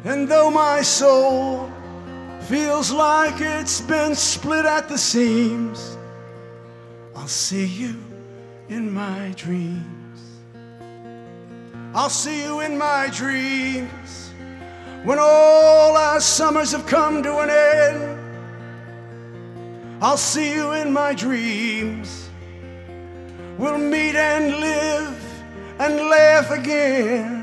And though my soul feels like it's been split at the seams, I'll see you in my dreams. I'll see you in my dreams when all our summers have come to an end. I'll see you in my dreams. We'll meet and live and laugh again.